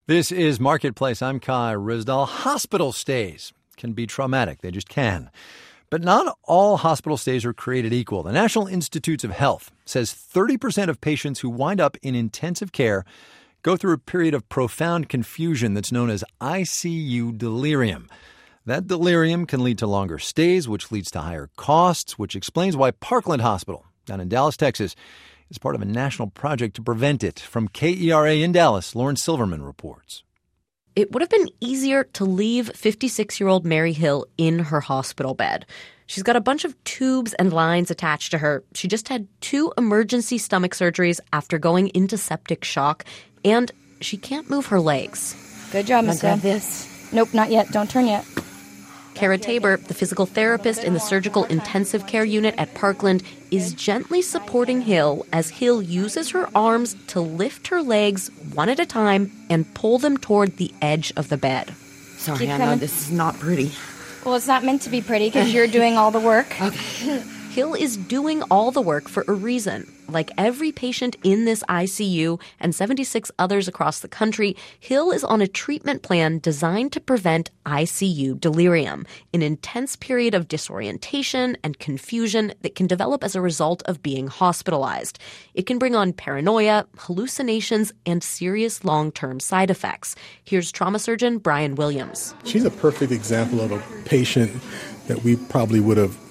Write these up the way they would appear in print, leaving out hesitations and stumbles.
This is Marketplace. I'm Kai Rizdal. Hospital stays can be traumatic. They just can. But not all hospital stays are created equal. The National Institutes of Health says 30% of patients who wind up in intensive care go through a period of profound confusion that's known as ICU delirium. That delirium can lead to longer stays, which leads to higher costs, which explains why Parkland Hospital down in Dallas, Texas, is part of a national project to prevent it. From KERA in Dallas, Lauren Silverman reports. It would have been easier to leave 56-year-old Mary Hill in her hospital bed. She's got a bunch of tubes and lines attached to her. She just had 2 emergency stomach surgeries after going into septic shock, and she can't move her legs. Good job, Miss Hill. Nope, not yet. Don't turn yet. Kara Tabor, the physical therapist in the surgical intensive care unit at Parkland, is gently supporting Hill as Hill uses her arms to lift her legs one at a time and pull them toward the edge of the bed. Sorry, I know this is not pretty. Well, it's not meant to be pretty because you're doing all the work. Okay. Hill is doing all the work for a reason. Like every patient in this ICU and 76 others across the country, Hill is on a treatment plan designed to prevent ICU delirium, an intense period of disorientation and confusion that can develop as a result of being hospitalized. It can bring on paranoia, hallucinations, and serious long-term side effects. Here's trauma surgeon Brian Williams. She's a perfect example of a patient that we probably would have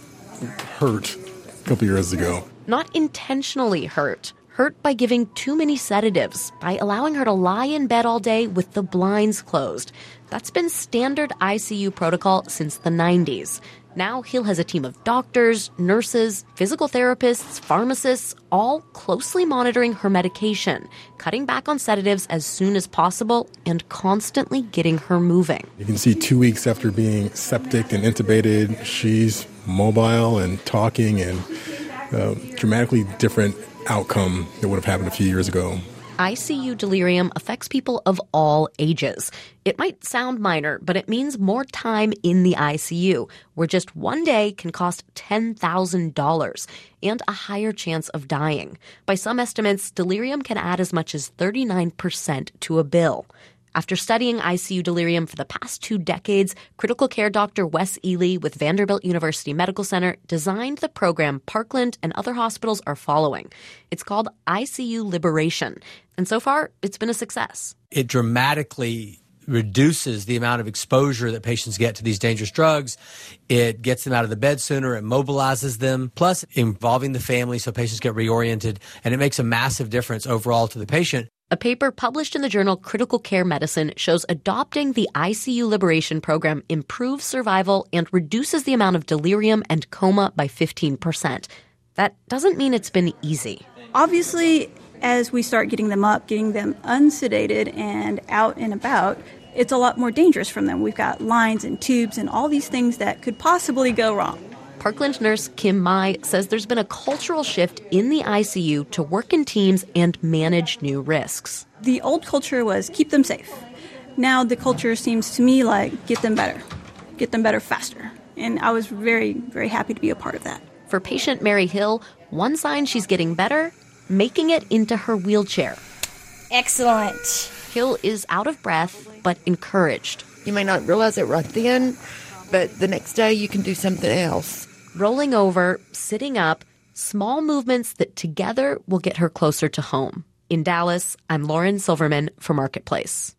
hurt a couple years ago. Not intentionally hurt by giving too many sedatives, by allowing her to lie in bed all day with the blinds closed. That's been standard ICU protocol since the 90s. Now Hill has a team of doctors, nurses, physical therapists, pharmacists, all closely monitoring her medication, cutting back on sedatives as soon as possible, and constantly getting her moving. You can see 2 weeks after being septic and intubated, she's mobile and talking, and dramatically different outcome that would have happened a few years ago. ICU delirium affects people of all ages. It might sound minor, but it means more time in the ICU, where just one day can cost $10,000 and a higher chance of dying. By some estimates, delirium can add as much as 39% to a bill. After studying ICU delirium for the past 2 decades, critical care doctor Wes Ely with Vanderbilt University Medical Center designed the program Parkland and other hospitals are following. It's called ICU Liberation, and so far, it's been a success. It dramatically reduces the amount of exposure that patients get to these dangerous drugs. It gets them out of the bed sooner. It mobilizes them, plus involving the family so patients get reoriented, and it makes a massive difference overall to the patient. A paper published in the journal Critical Care Medicine shows adopting the ICU Liberation program improves survival and reduces the amount of delirium and coma by 15%. That doesn't mean it's been easy. Obviously, as we start getting them up, getting them unsedated and out and about, it's a lot more dangerous from them. We've got lines and tubes and all these things that could possibly go wrong. Parkland nurse Kim Mai says there's been a cultural shift in the ICU to work in teams and manage new risks. The old culture was keep them safe. Now the culture seems to me like get them better faster. And I was very, very happy to be a part of that. For patient Mary Hill, one sign she's getting better, making it into her wheelchair. Excellent. Hill is out of breath, but encouraged. You may not realize it right then, but the next day you can do something else. Rolling over, sitting up, small movements that together will get her closer to home. In Dallas, I'm Lauren Silverman for Marketplace.